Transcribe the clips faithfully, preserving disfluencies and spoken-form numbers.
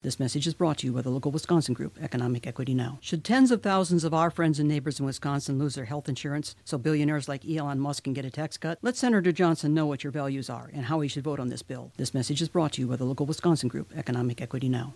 This message is brought to you by the local Wisconsin group, Economic Equity Now. Should tens of thousands of our friends and neighbors in Wisconsin lose their health insurance so billionaires like Elon Musk can get a tax cut? Let Senator Johnson know what your values are and how he should vote on this bill. This message is brought to you by the local Wisconsin group, Economic Equity Now.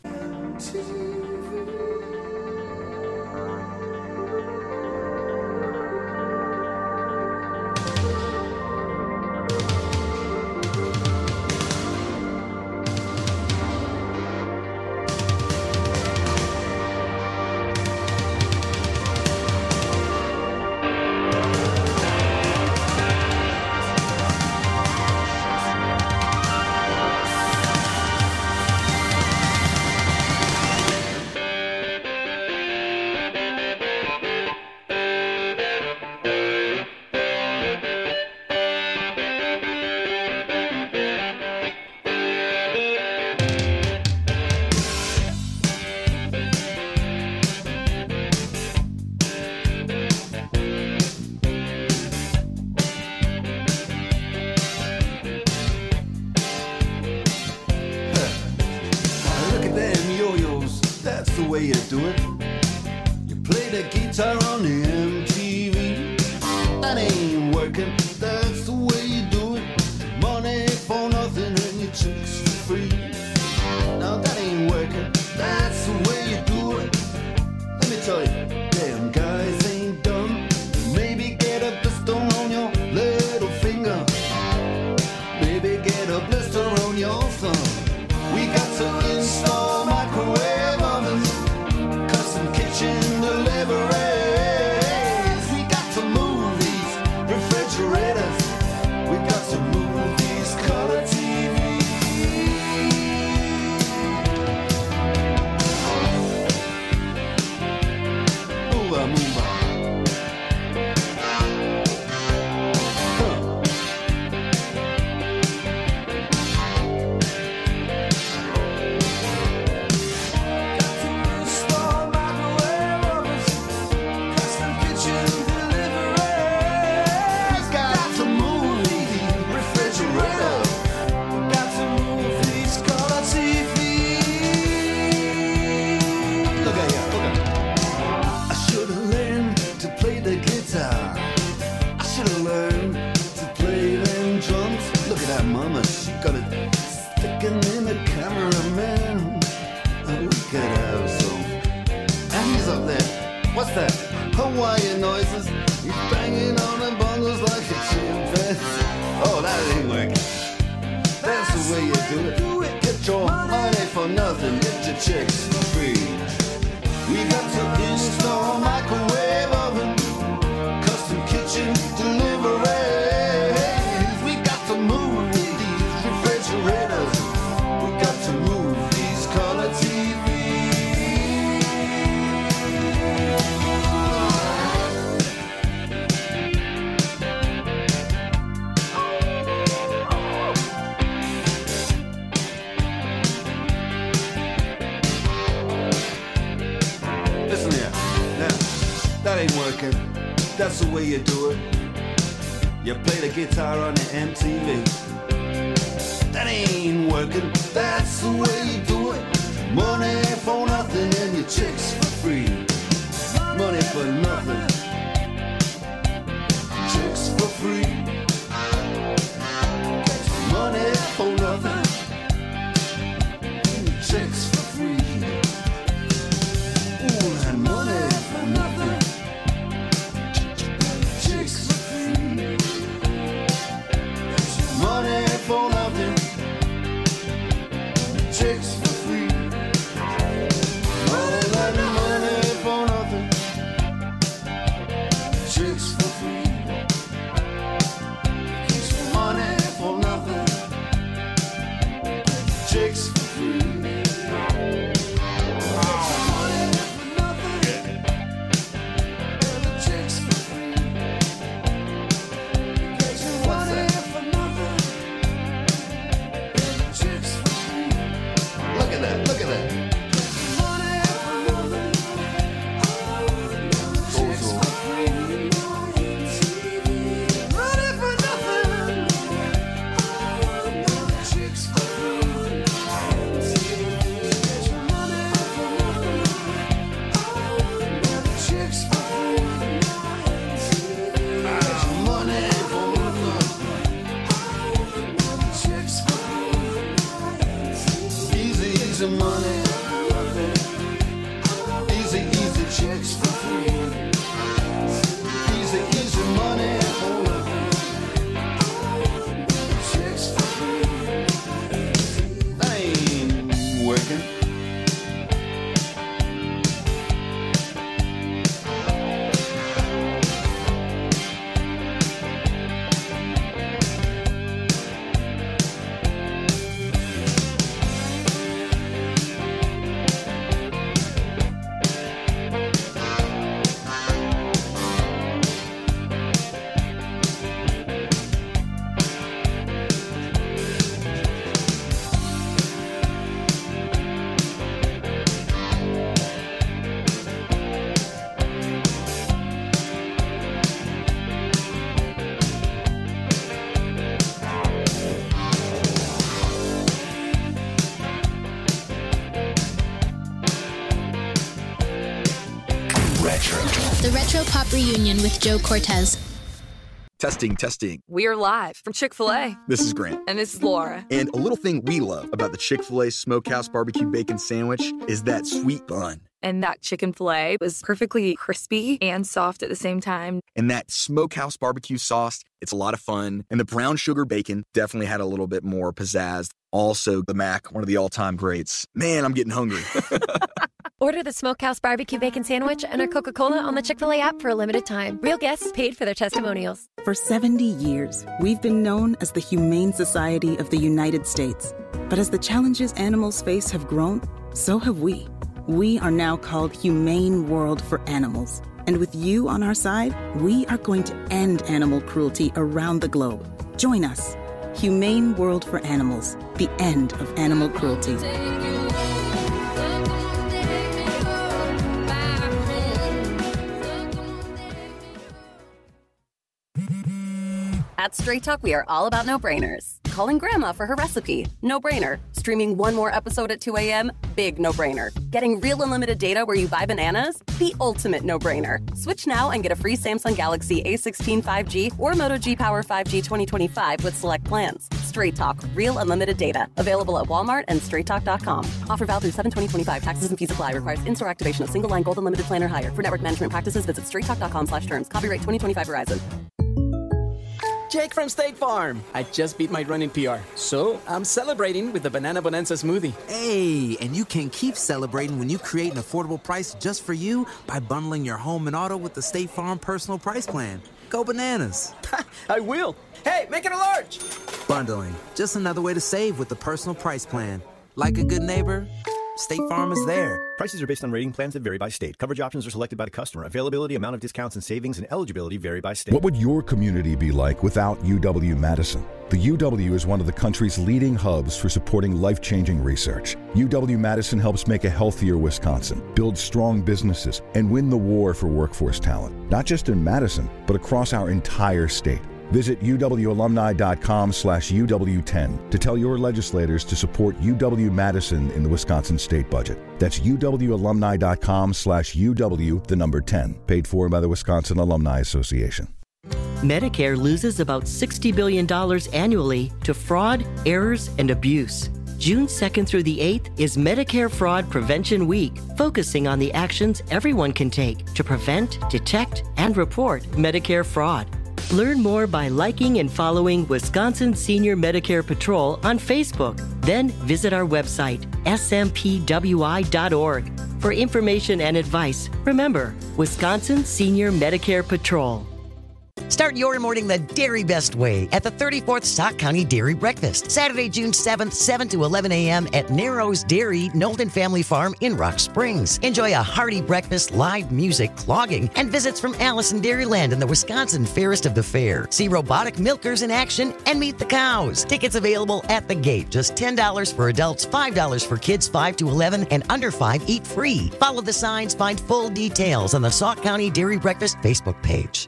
money. Easy, easy chicks for free. Easy, easy money for nothing. Chicks for free. That ain't working. The Retro Pop Reunion with Joe Cortez. Testing, testing. We're live from Chick-fil-A. This is Grant. And this is Laura. And a little thing we love about the Chick-fil-A Smokehouse Barbecue Bacon Sandwich is that sweet bun. And that chicken filet was perfectly crispy and soft at the same time. And that Smokehouse Barbecue sauce, it's a lot of fun. And the brown sugar bacon definitely had a little bit more pizzazz. Also, the Mac, one of the all-time greats. Man, I'm getting hungry. Order the Smokehouse Barbecue Bacon Sandwich and our Coca-Cola on the Chick-fil-A app for a limited time. Real guests paid for their testimonials. For seventy years, we've been known as the Humane Society of the United States. But as the challenges animals face have grown, so have we. We are now called Humane World for Animals. And with you on our side, we are going to end animal cruelty around the globe. Join us. Humane World for Animals. The end of animal cruelty. At Straight Talk, we are all about no-brainers. Calling Grandma for her recipe? No-brainer. Streaming one more episode at two a.m.? Big no-brainer. Getting real unlimited data where you buy bananas? The ultimate no-brainer. Switch now and get a free Samsung Galaxy A sixteen five G or Moto G Power five G twenty twenty-five with select plans. Straight Talk. Real unlimited data. Available at Walmart and straight talk dot com. Offer valid through seven twenty twenty-five. Taxes and fees apply. Requires in-store activation of single-line gold unlimited plan or higher. For network management practices, visit straight talk dot com slash terms. Copyright twenty twenty-five Verizon. Jake from State Farm. I just beat my running P R, so I'm celebrating with the Banana Bonanza smoothie. Hey, and you can keep celebrating when you create an affordable price just for you by bundling your home and auto with the State Farm Personal Price Plan. Go bananas. I will. Hey, make it a large. Bundling, just another way to save with the Personal Price Plan. Like a good neighbor, State Farm is there. Prices are based on rating plans that vary by state. Coverage options are selected by the customer. Availability, amount of discounts and savings, and eligibility vary by state. What would your community be like without U W-Madison? The U W is one of the country's leading hubs for supporting life-changing research. U W-Madison helps make a healthier Wisconsin, build strong businesses, and win the war for workforce talent, not just in Madison, but across our entire state. Visit uwalumni.com slash UW10 to tell your legislators to support U W-Madison in the Wisconsin state budget. That's uwalumni.com slash UW, the number ten, paid for by the Wisconsin Alumni Association. Medicare loses about sixty billion dollars annually to fraud, errors, and abuse. June second through the eighth is Medicare Fraud Prevention Week, focusing on the actions everyone can take to prevent, detect, and report Medicare fraud. Learn more by liking and following Wisconsin Senior Medicare Patrol on Facebook. Then visit our website, S M P W I dot org. For information and advice, remember, Wisconsin Senior Medicare Patrol. Start your morning the Dairy Best way at the thirty-fourth Sauk County Dairy Breakfast. Saturday, June seventh, seven to eleven a.m. at Narrows Dairy, Knowlton Family Farm in Rock Springs. Enjoy a hearty breakfast, live music, clogging, and visits from Allison Dairyland and the Wisconsin Fairest of the Fair. See robotic milkers in action and meet the cows. Tickets available at the gate. Just ten dollars for adults, five dollars for kids five to eleven, and under five eat free. Follow the signs, find full details on the Sauk County Dairy Breakfast Facebook page.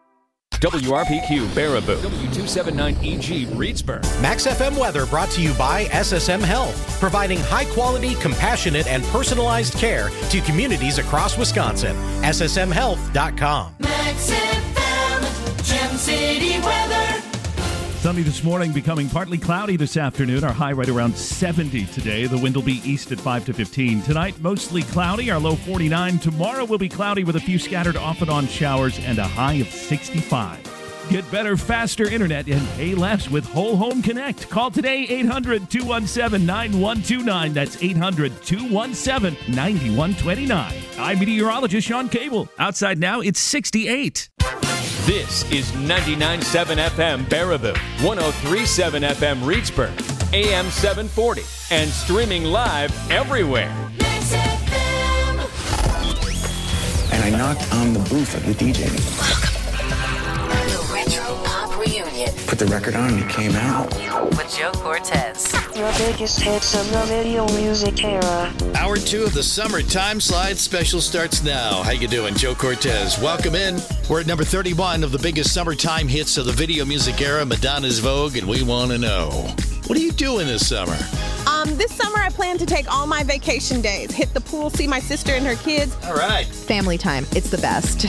W R P Q Baraboo, W two seventy-nine E G Reedsburg. Max F M weather brought to you by S S M Health, providing high-quality, compassionate, and personalized care to communities across Wisconsin. S S M health dot com. Max F M, Gem City weather. Sunny this morning, becoming partly cloudy this afternoon. Our high right around seventy today. The wind will be east at five to fifteen. Tonight, mostly cloudy. Our low forty-nine. Tomorrow will be cloudy with a few scattered off and on showers and a high of sixty-five. Get better, faster internet and pay less with Whole Home Connect. Call today, eight hundred, two one seven, nine one two nine. That's eight hundred, two one seven, nine one two nine. I'm meteorologist Sean Cable. Outside now, it's sixty-eight. This is ninety-nine point seven F M Baraboo, one oh three point seven F M Reedsburg, A M seven forty, and streaming live everywhere. And I knocked on the booth of the D J. The Retro Pop Reunion. Put the record on and it came out. With Joe Cortez. The biggest hits of the video music era. Hour two of the Summer Time Slide special starts now. How you doing? Joe Cortez. Welcome in. We're at number thirty-one of the biggest summertime hits of the video music era, Madonna's Vogue, and we want to know, what are you doing this summer? Um, this summer I plan to take all my vacation days, hit the pool, see my sister and her kids. All right. Family time. It's the best.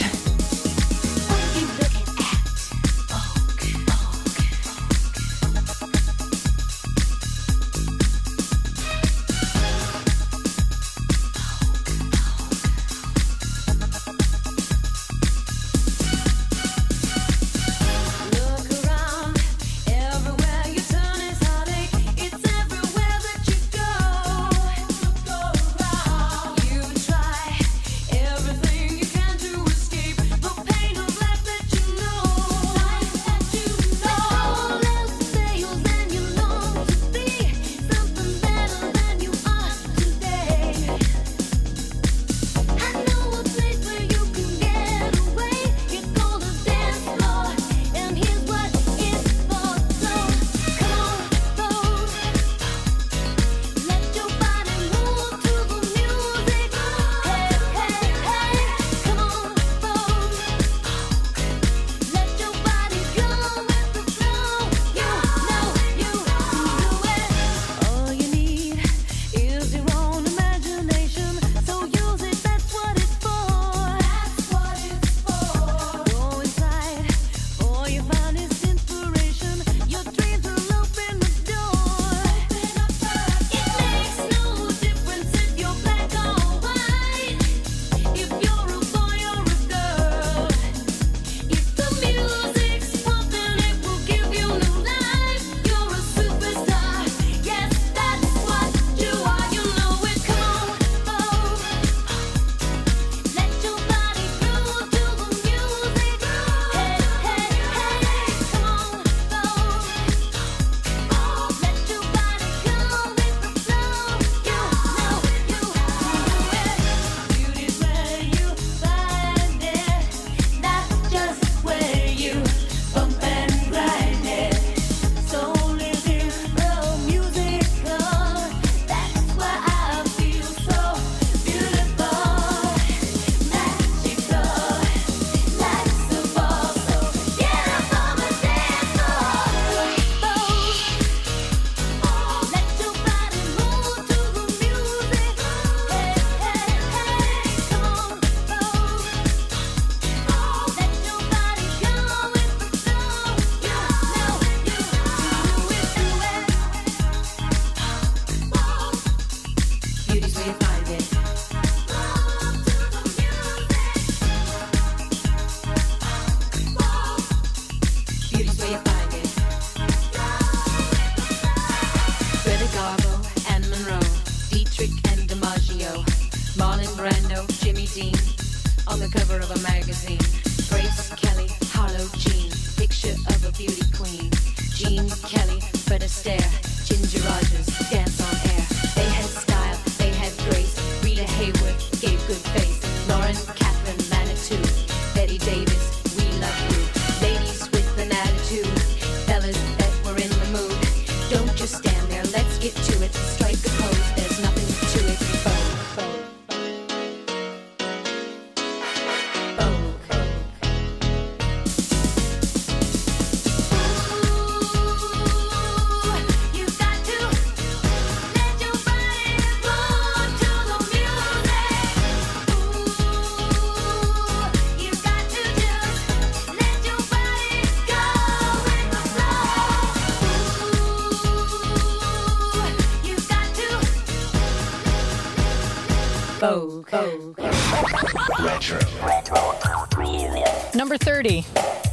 Vogue. Vogue. Retro. Number thirty.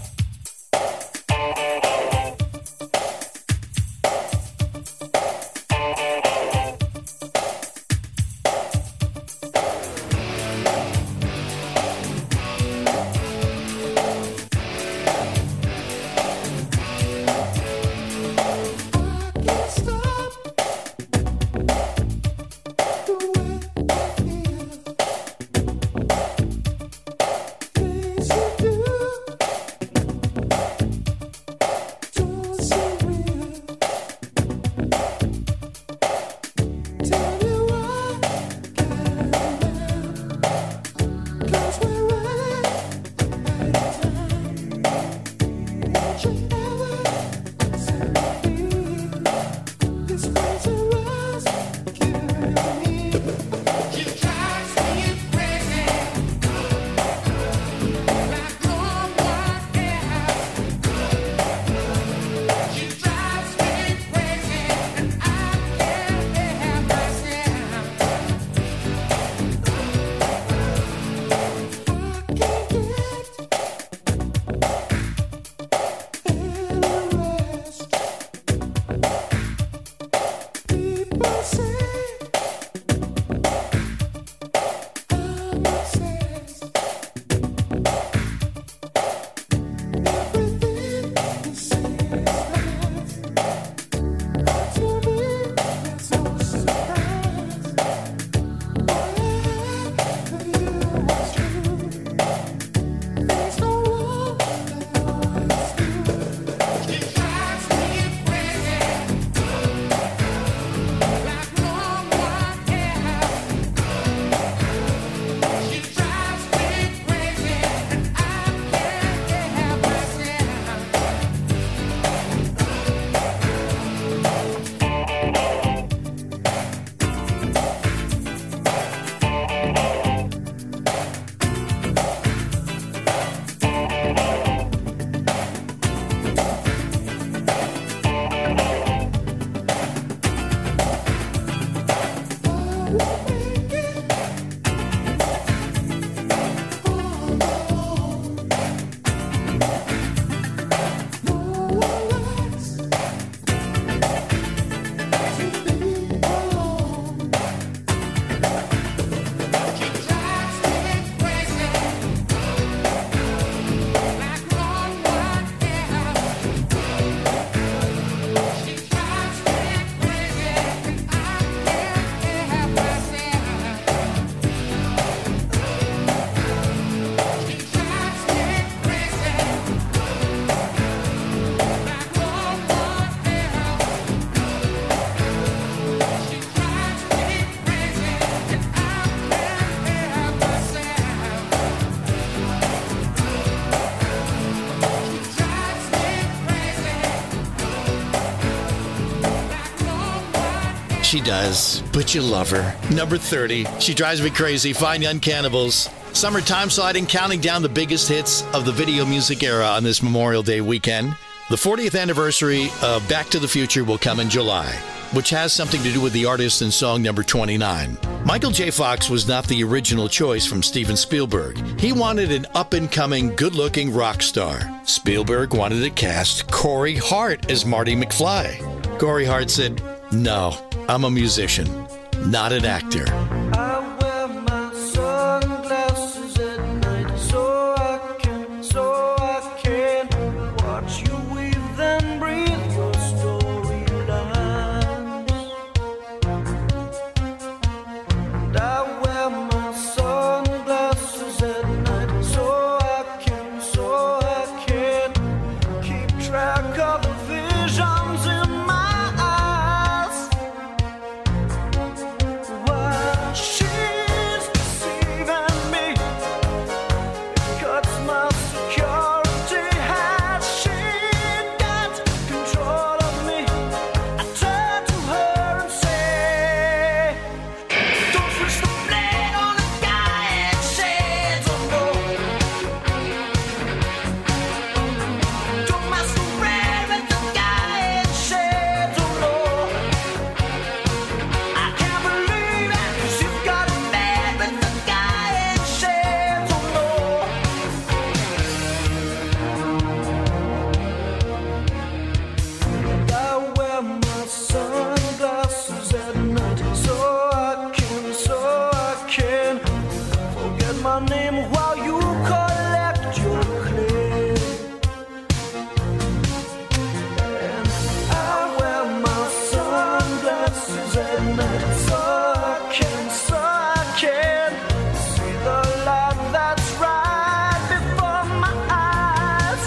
She does, but you love her. Number thirty, She Drives Me Crazy, Fine Young Cannibals. Summertime sliding, counting down the biggest hits of the video music era on this Memorial Day weekend. The fortieth anniversary of Back to the Future will come in July, which has something to do with the artist in song number twenty-nine. Michael J. Fox was not the original choice from Steven Spielberg. He wanted an up-and-coming, good-looking rock star. Spielberg wanted to cast Corey Hart as Marty McFly. Corey Hart said, "No, I'm a musician, not an actor." Visions in my eyes. Why my name while you collect your claim. And I wear my sunglasses at night so I can, so I can see the light that's right before my eyes.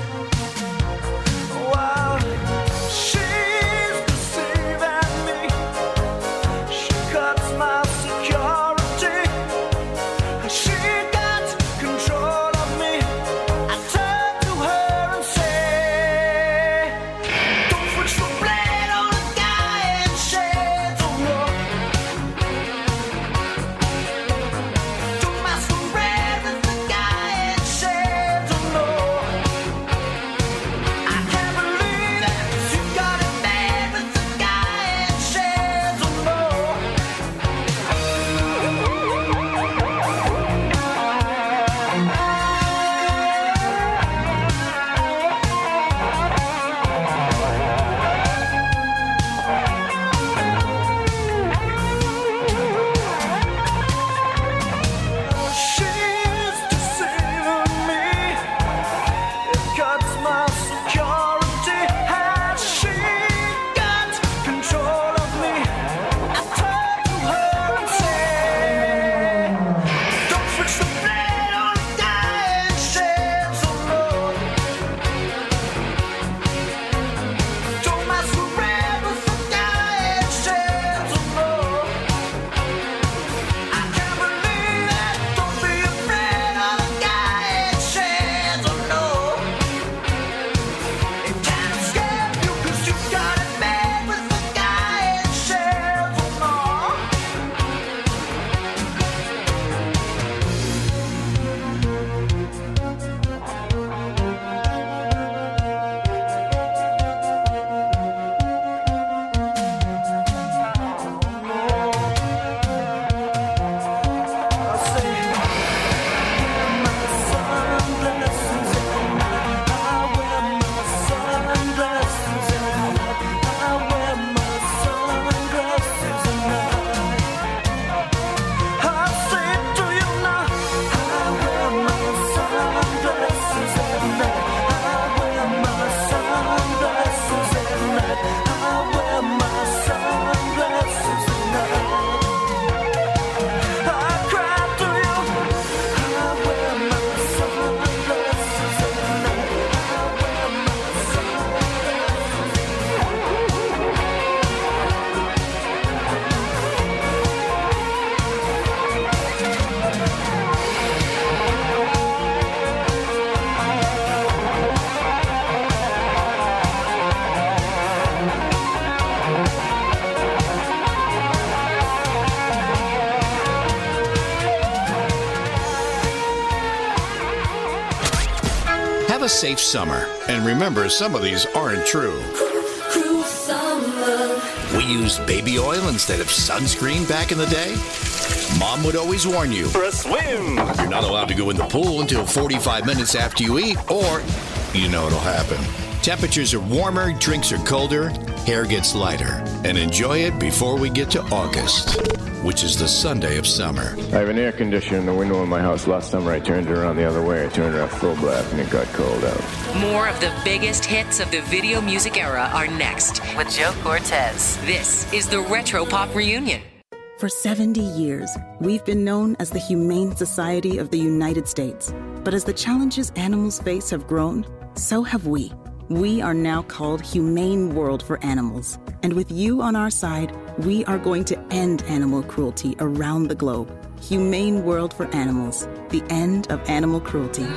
While she's deceiving me, she cuts my security. She got control of me. I turn to her and say, don't switch the blade on a guy in shades of war. Don't masquerade with the guy in shades of law. I can't believe it, 'cause you got it made with the guy in shades of law. She's deceiving me. It cuts my security. Has she got control of me? I turn to her and say, don't switch the blade on a guy in shades of law. Don't masquerade with the guy in shades of law. I can't believe it. Don't be afraid of the guy in shades of law. It can't escape you 'cause you got it made with the guy in shades of law. I say, wear my sunglasses at night. I wear my sunglasses at night. I wear my sunglasses at night. I say to you now, I wear my sunglasses at night. I wear my sunglasses at night. I wear my sunglasses at night. I cry to you. I wear my sunglasses at night. I wear my sunglasses Have a safe summer. And remember, some of these aren't true. Cruel summer. We used baby oil instead of sunscreen back in the day. Mom would always warn you. For a swim. You're not allowed to go in the pool until forty-five minutes after you eat, or you know it'll happen. Temperatures are warmer, drinks are colder, hair gets lighter. And enjoy it before we get to August, which is the Sunday of summer. I have an air conditioner in the window of my house. Last summer I turned it around the other way. I turned it off full blast and it got cold out. More of the biggest hits of the video music era are next with Joe Cortez. This is the Retro Pop Reunion. For seventy years, we've been known as the Humane Society of the United States. But as the challenges animals face have grown, so have we. We are now called Humane World for Animals. And with you on our side, we are going to end animal cruelty around the globe. Humane World for Animals, the end of animal cruelty.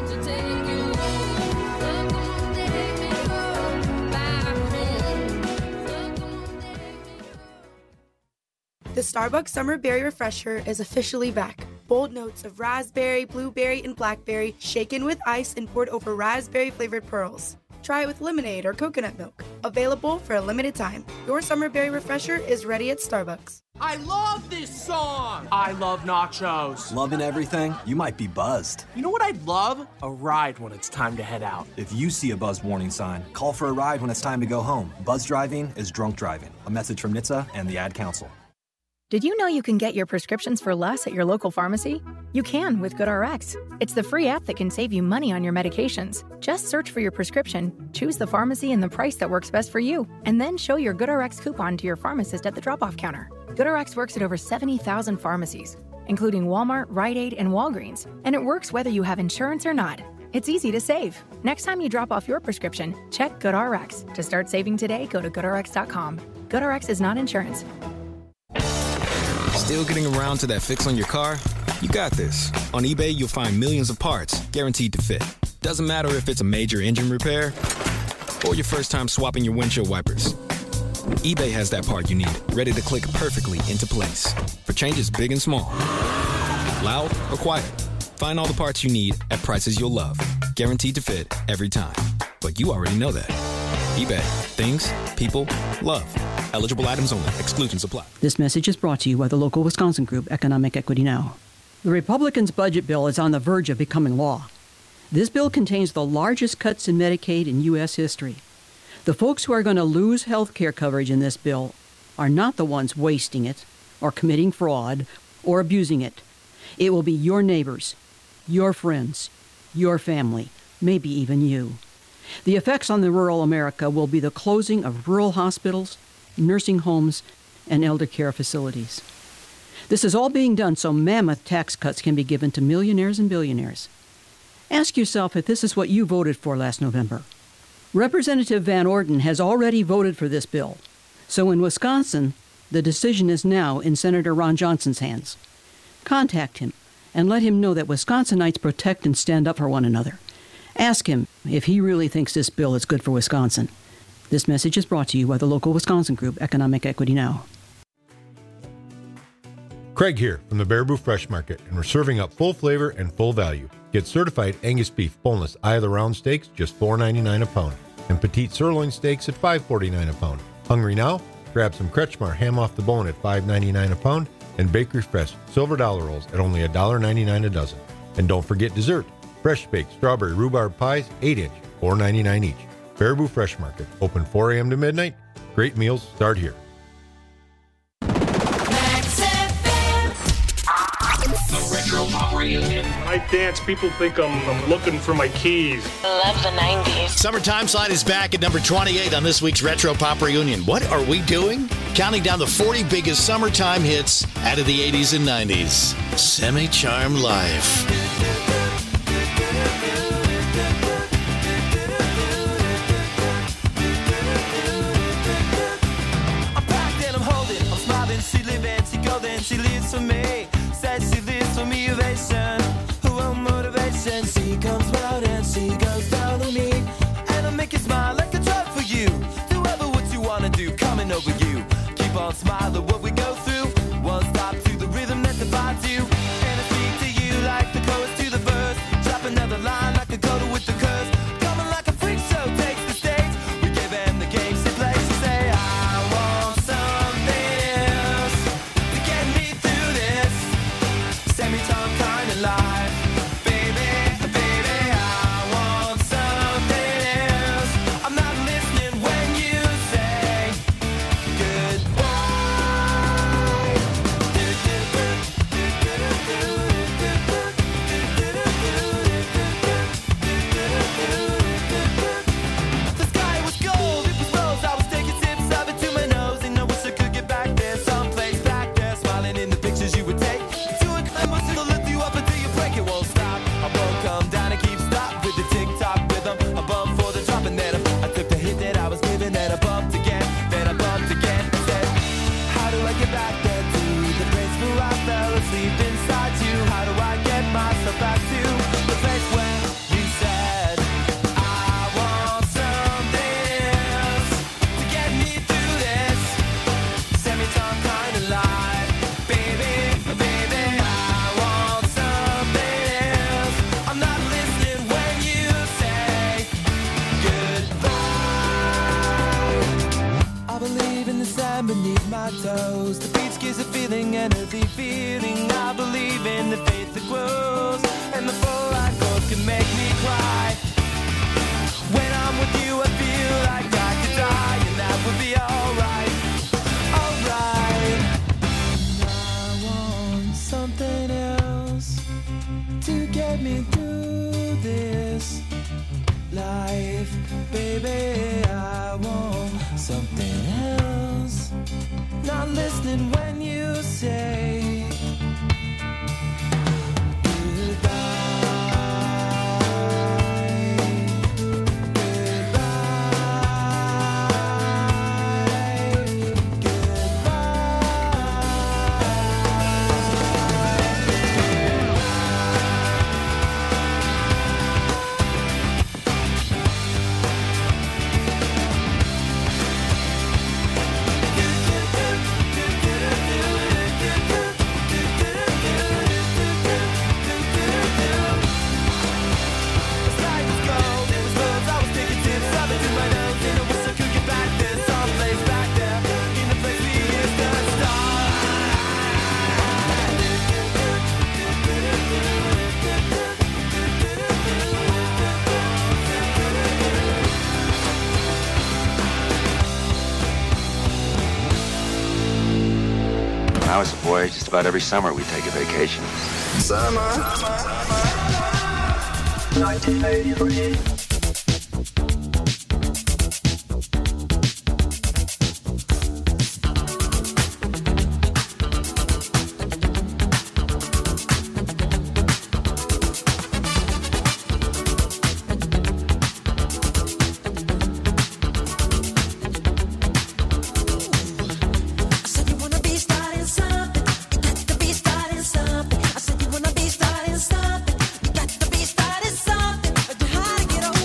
The Starbucks Summer Berry Refresher is officially back. Bold notes of raspberry, blueberry, and blackberry shaken with ice and poured over raspberry-flavored pearls. Try it with lemonade or coconut milk. Available for a limited time. Your Summer Berry Refresher is ready at Starbucks. I love this song! I love nachos. Loving everything? You might be buzzed. You know what I'd love? A ride when it's time to head out. If you see a buzzed warning sign, call for a ride when it's time to go home. Buzz driving is drunk driving. A message from N H T S A and the Ad Council. Did you know you can get your prescriptions for less at your local pharmacy? You can with GoodRx. It's the free app that can save you money on your medications. Just search for your prescription, choose the pharmacy and the price that works best for you, and then show your GoodRx coupon to your pharmacist at the drop-off counter. GoodRx works at over seventy thousand pharmacies, including Walmart, Rite Aid, and Walgreens, and it works whether you have insurance or not. It's easy to save. Next time you drop off your prescription, check GoodRx. To start saving today, go to good r x dot com. GoodRx is not insurance. Still getting around to that fix on your car? You got this. On eBay, you'll find millions of parts guaranteed to fit. Doesn't matter if it's a major engine repair or your first time swapping your windshield wipers. eBay has that part you need, ready to click perfectly into place for changes big and small. Loud or quiet, find all the parts you need at prices you'll love. Guaranteed to fit every time. But you already know that. eBay. Things, people, love. Eligible items only. Exclusions apply. This message is brought to you by the local Wisconsin group, Economic Equity Now. The Republicans' budget bill is on the verge of becoming law. This bill contains the largest cuts in Medicaid in U S history. The folks who are going to lose health care coverage in this bill are not the ones wasting it, or committing fraud, or abusing it. It will be your neighbors, your friends, your family, maybe even you. The effects on the rural America will be the closing of rural hospitals, nursing homes, and elder care facilities. This is all being done so mammoth tax cuts can be given to millionaires and billionaires. Ask yourself if this is what you voted for last November. Representative Van Orden has already voted for this bill. So in Wisconsin, the decision is now in Senator Ron Johnson's hands. Contact him and let him know that Wisconsinites protect and stand up for one another. Ask him if he really thinks this bill is good for Wisconsin. This message is brought to you by the local Wisconsin group, Economic Equity Now. Craig here from the Baraboo Fresh Market, and we're serving up full flavor and full value. Get certified Angus beef boneless eye of the round steaks, just four ninety-nine a pound, and petite sirloin steaks at five forty-nine a pound. Hungry now? Grab some Kretschmar ham off the bone at five ninety-nine a pound, and Bakery Fresh silver dollar rolls at only one ninety-nine a dozen. And don't forget dessert. Fresh baked strawberry rhubarb pies, eight inch, four ninety-nine each. Baraboo Fresh Market, open four a.m. to midnight. Great meals start here. The Retro Pop Reunion. When I dance, people think I'm, I'm looking for my keys. Love the nineties. Summertime Slide is back at number twenty-eight on this week's Retro Pop Reunion. What are we doing? Counting down the forty biggest summertime hits out of the eighties and nineties. Semi-Charmed Life. She lives for me, says she lives for me, ovation. Who will motivation? She comes round and she goes down on me. And I'll make you smile like a drug for you. Do ever what you wanna do, coming over you. Keep on smiling what we go through. One stop to the rhythm that divides you. And I speak to you like the chorus to the verse. Drop another line like a coda with the curse. Coming like a freak show takes the stage. We give them the games to play. She say, I want something else to get me through this semi-time kind of life. Baby, baby, I want something else. I'm not listening when you say goodbye. The sky was gold, it was rose. I was taking sips of it to my nose, and I wish I could get back there, someplace back there, smiling in the pictures you would take. To a climb, will lift you up until you break. this life, baby. I want something else. Not listening when you say When I was a boy, just about every summer we'd take a vacation. Summer, nineteen eighty-three. Get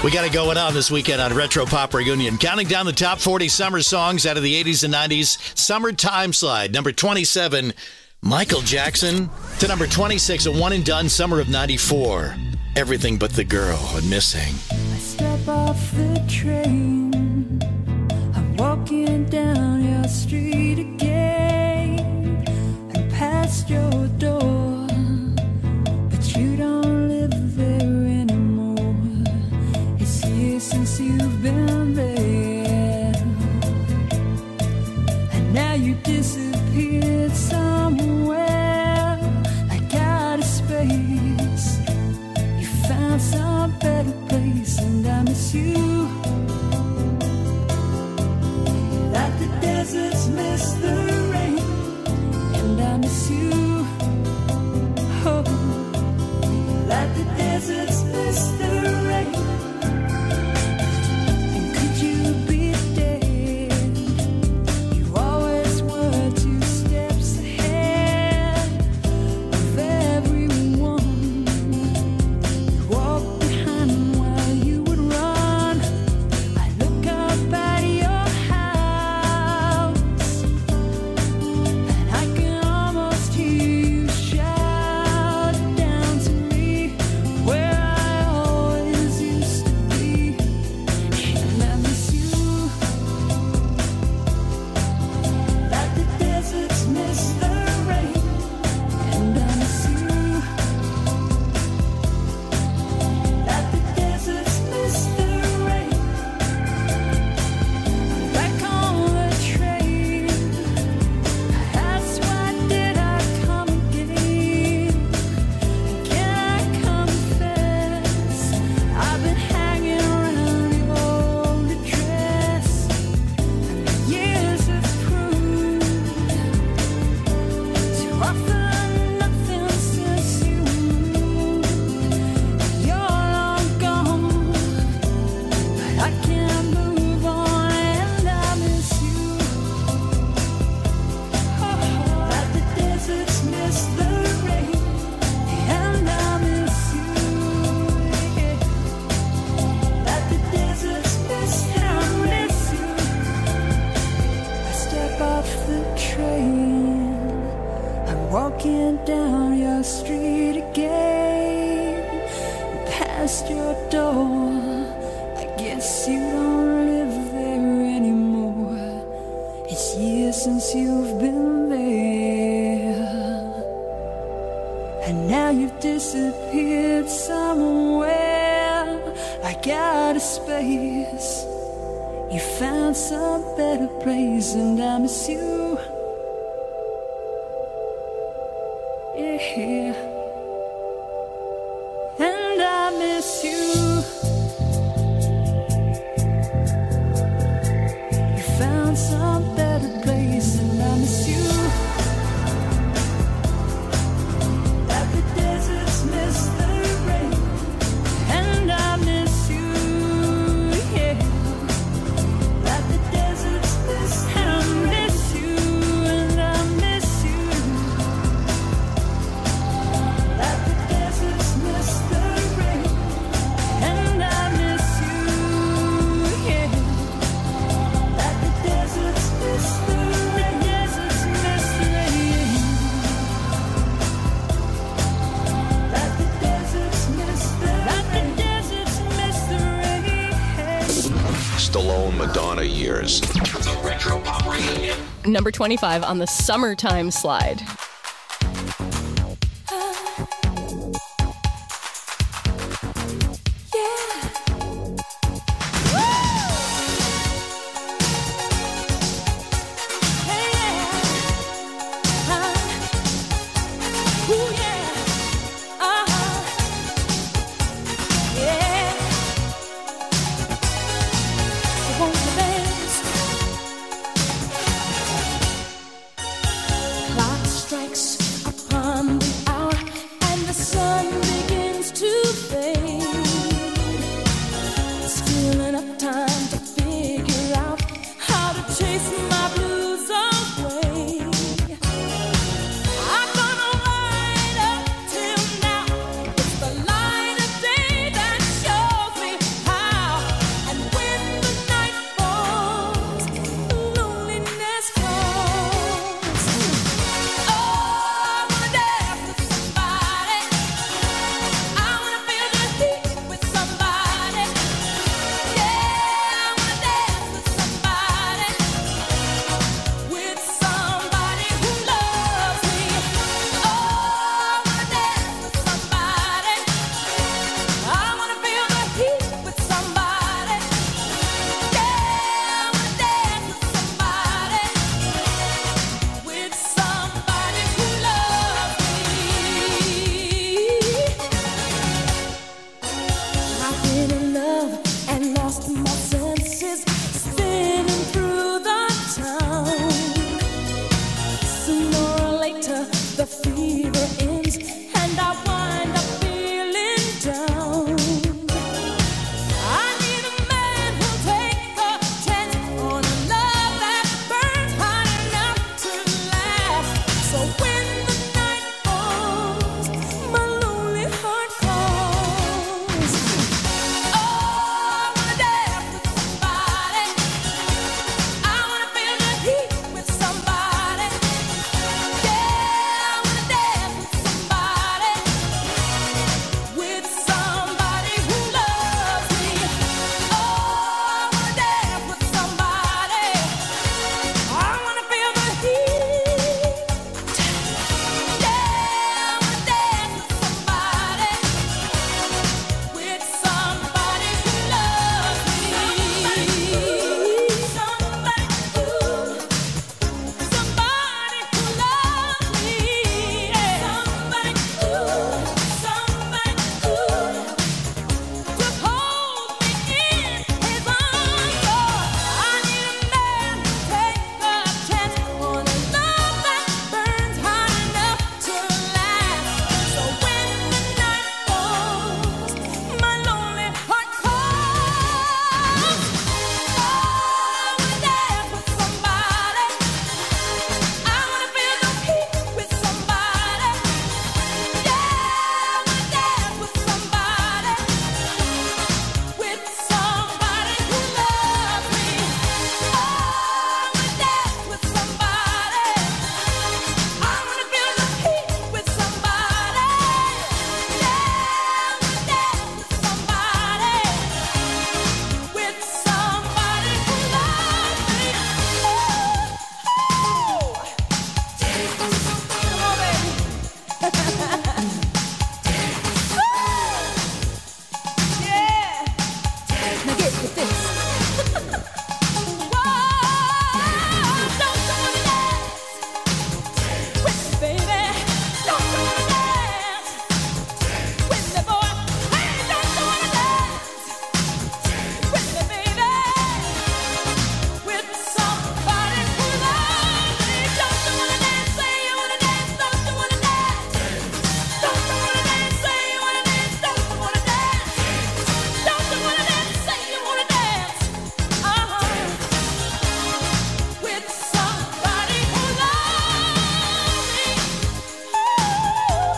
We got it going on this weekend on Retro Pop Reunion. Counting down the top forty summer songs out of the eighties and nineties. Summer Time Slide. Number twenty-seven, Michael Jackson. To number twenty-six, a one and done summer of ninety-four. Everything But the Girl and Missing. I step off the train. I'm walking down your street again and past your door, but you don't live there anymore. It's years since you've been there, and now you disappeared somewhere like out of space. You found some better place, and I miss you like the deserts miss the rain, and I miss you, oh, like the deserts miss the rain. And could you be dead? You always were two steps ahead of everyone. You walked behind while you would run. I look up at your house, and I can almost hear you shout down to me where I always used to be. And I miss you like the deserts miss the rain. And I miss you like the deserts miss the rain. I'm back on the train. That's why did I come again? Can I confess? I've been hanging around your old address, and the years have proved to offer nothing since you moved. You're long gone, but I can't move on, and I miss you. Oh, like the deserts miss the rain, and I miss you. Yeah. Like the deserts miss the rain. I step off the train. I'm walking down your street again, past your door. I guess you don't live there anymore. It's years since you've been there, and now you've disappeared somewhere like out of space. You found some better place, and I miss you. Yeah. And I miss you. You found some better place, and I miss you. Like the deserts miss the rain, and I miss you. Yeah. Like the deserts miss the rain. I miss you, and I miss you. Like the deserts miss the rain, and I miss you. Yeah. Like the deserts miss the rain. Deserts miss the rain. Like the deserts miss the rain. Like the deserts miss the rain. Stallone Madonna years. The Retro Pop Reunion. Number twenty-five on the Summertime Slide. Clock strikes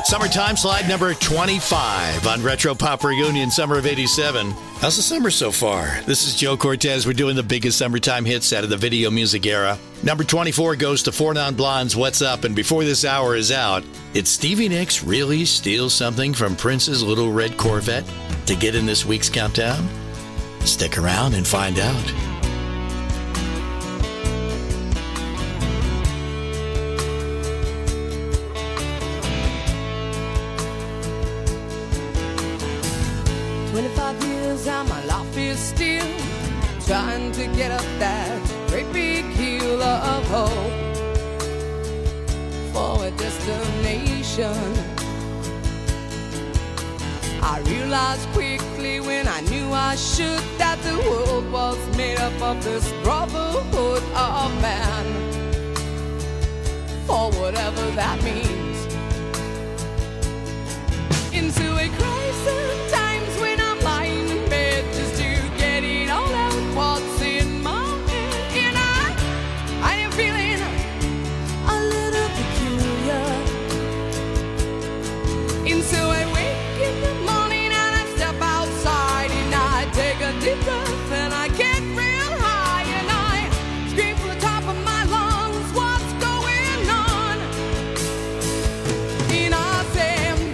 Summertime slide number twenty-five on Retro Pop Reunion, summer of eighty-seven. How's the summer so far? This is Joe Cortez. We're doing the biggest summertime hits out of the video music era. Number twenty-four goes to Four Non Blondes, What's Up? And before this hour is out, did Stevie Nicks really steal something from Prince's Little Red Corvette to get in this week's countdown? Stick around and find out. twenty-five years and my life is still trying to get up that great big hill of hope for a destination. I realized quickly when I knew I should that the world was made up of this brotherhood of man, for whatever that means. Into a crisis times when I'm lying in bed just to get it all out what's in my head. And I, I am feeling a little peculiar. And so I wake in the morning and I step outside and I take a deep breath and I get real high and I scream from the top of my lungs, what's going on? And I say,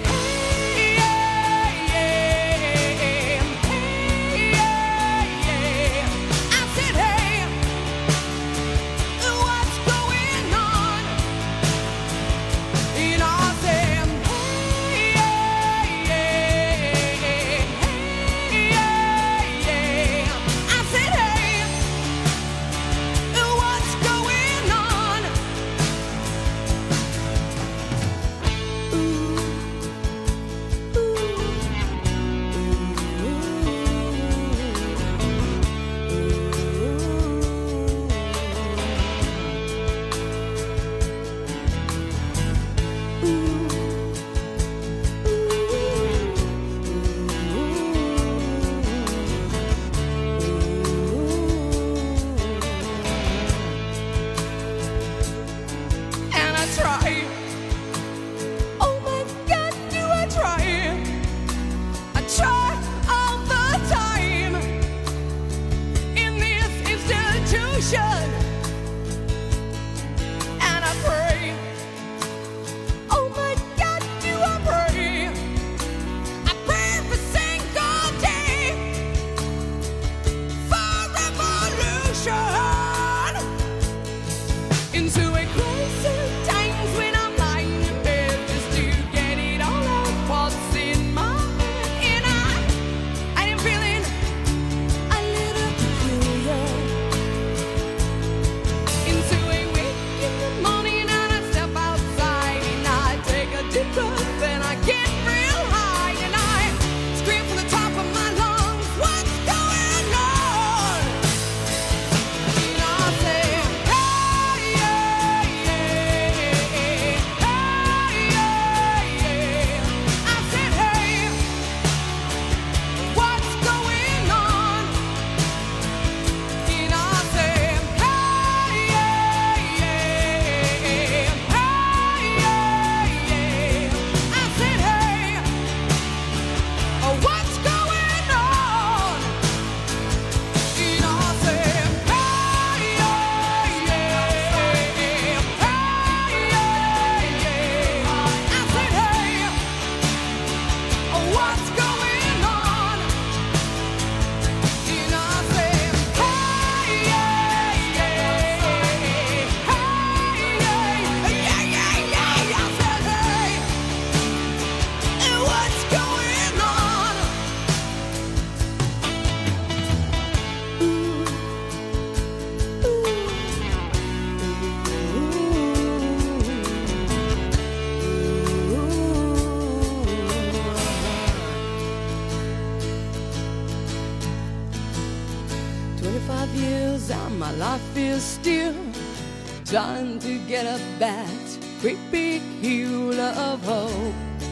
trying to get up that great big hill of hope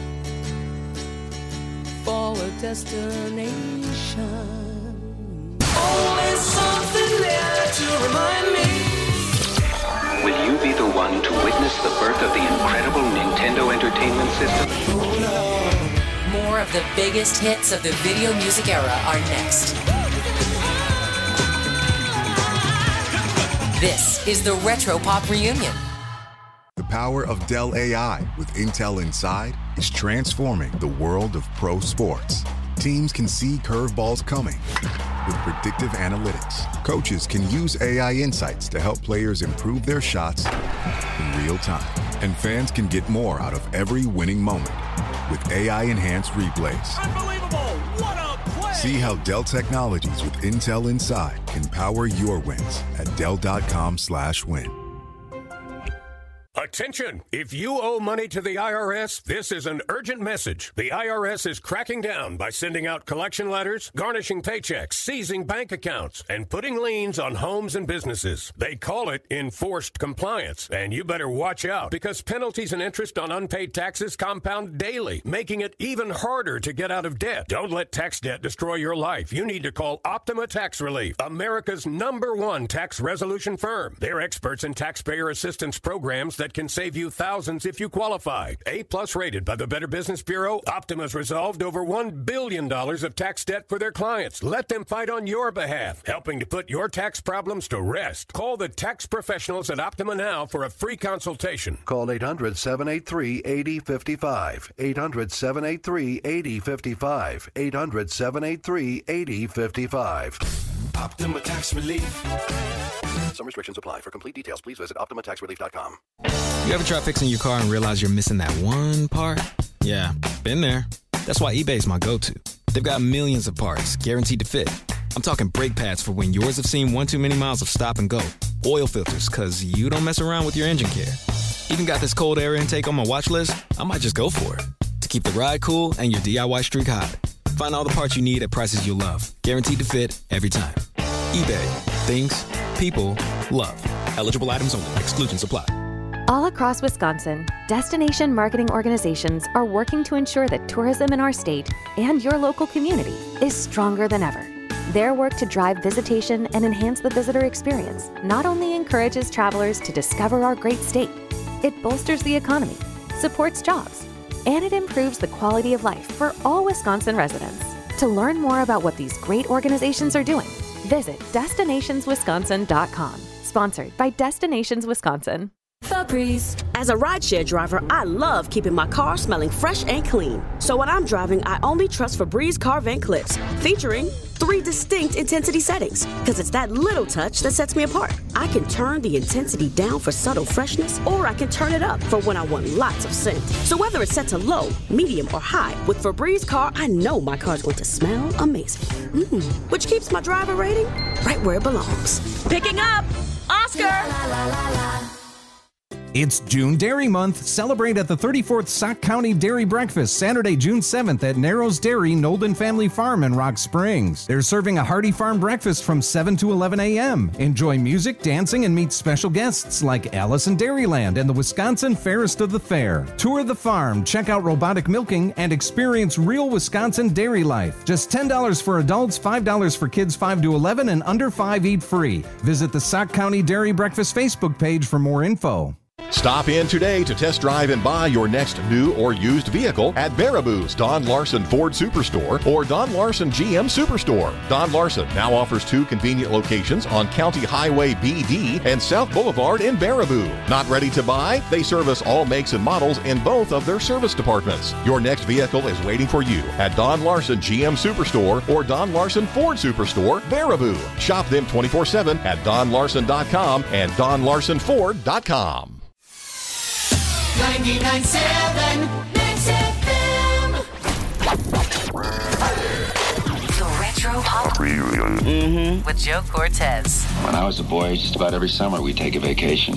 for a destination. Always something there to remind me Will you be the one to witness the birth of the incredible Nintendo Entertainment System? More of the biggest hits of the video music era are next. This is the Retro Pop Reunion. The power of Dell A I with Intel Inside is transforming the world of pro sports. Teams can see curveballs coming with predictive analytics. Coaches can use A I insights to help players improve their shots in real time. And fans can get more out of every winning moment with A I-enhanced replays. Unbelievable! What a play! See how Dell Technologies with Intel Inside can power your wins at Dell.com slash win. Attention! If you owe money to the I R S, this is an urgent message. The I R S is cracking down by sending out collection letters, garnishing paychecks, seizing bank accounts, and putting liens on homes and businesses. They call it enforced compliance, and you better watch out because penalties and interest on unpaid taxes compound daily, making it even harder to get out of debt. Don't let tax debt destroy your life. You need to call Optima Tax Relief, America's number one tax resolution firm. They're experts in taxpayer assistance programs that can save you thousands if you qualify. A-plus rated by the Better Business Bureau, Optima's resolved over one billion dollars of tax debt for their clients. Let them fight on your behalf, helping to put your tax problems to rest. Call the tax professionals at Optima now for a free consultation. Call eight hundred, seven eight three, eight zero five five. eight hundred, seven eight three, eight zero five five. eight hundred, seven eight three, eight zero five five. Optima Tax Relief. Some restrictions apply. For complete details, please visit Optima Tax Relief dot com. You ever try fixing your car and realize you're missing that one part? Yeah, been there. That's why eBay's my go-to. They've got millions of parts, guaranteed to fit. I'm talking brake pads for when yours have seen one too many miles of stop and go. Oil filters, because you don't mess around with your engine care. Even got this cold air intake on my watch list. I might just go for it. To keep the ride cool and your D I Y streak hot. Find all the parts you need at prices you'll love. Guaranteed to fit every time. eBay. Things, people, love. Eligible items only. Exclusions apply. All across Wisconsin, destination marketing organizations are working to ensure that tourism in our state and your local community is stronger than ever. Their work to drive visitation and enhance the visitor experience not only encourages travelers to discover our great state, it bolsters the economy, supports jobs, and it improves the quality of life for all Wisconsin residents. To learn more about what these great organizations are doing, visit destinations wisconsin dot com. Sponsored by Destinations Wisconsin. Febreze. As a rideshare driver, I love keeping my car smelling fresh and clean. So when I'm driving, I only trust Febreze car vent clips, featuring three distinct intensity settings, because it's that little touch that sets me apart. I can turn the intensity down for subtle freshness, or I can turn it up for when I want lots of scent. So whether it's set to low, medium, or high, with Febreze car, I know my car's going to smell amazing. Mm, which keeps my driver rating right where it belongs. Picking up Oscar! La, la, la, la. It's June Dairy Month. Celebrate at the thirty-fourth Sauk County Dairy Breakfast, Saturday, June seventh at Narrows Dairy, Nolden Family Farm in Rock Springs. They're serving a hearty farm breakfast from seven to eleven a.m. Enjoy music, dancing, and meet special guests like Alice in Dairyland and the Wisconsin Fairest of the Fair. Tour the farm, check out robotic milking, and experience real Wisconsin dairy life. Just ten dollars for adults, five dollars for kids five to eleven, and under five eat free. Visit the Sauk County Dairy Breakfast Facebook page for more info. Stop in today to test drive and buy your next new or used vehicle at Baraboo's Don Larson Ford Superstore or Don Larson G M Superstore. Don Larson now offers two convenient locations on County Highway B D and South Boulevard in Baraboo. Not ready to buy? They service all makes and models in both of their service departments. Your next vehicle is waiting for you at Don Larson G M Superstore or Don Larson Ford Superstore, Baraboo. Shop them twenty-four seven at don larson dot com and don larson ford dot com. ninety-nine point seven Mix F M. The Retro Pop Reunion. Mm-hmm. With Joe Cortez. When I was a boy, just about every summer we'd take a vacation.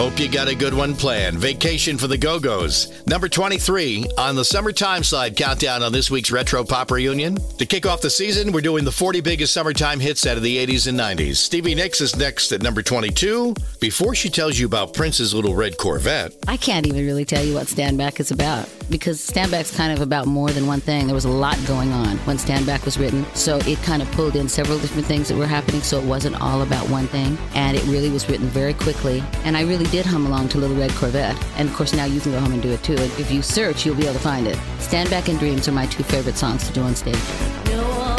Hope you got a good one planned. Vacation for the Go-Go's. Number twenty-three on the Summertime Slide countdown on this week's Retro Pop Reunion. To kick off the season, we're doing the forty biggest summertime hits out of the eighties and nineties. Stevie Nicks is next at number twenty-two. Before she tells you about Prince's little red Corvette. I can't even really tell you what Stand Back is about, because Stand Back's kind of about more than one thing. There was a lot going on when Stand Back was written, so it kind of pulled in several different things that were happening, so it wasn't all about one thing, and it really was written very quickly, and I really did hum along to Little Red Corvette, and of course now you can go home and do it too. If you search, you'll be able to find it. Stand Back and Dreams are my two favorite songs to do on stage. No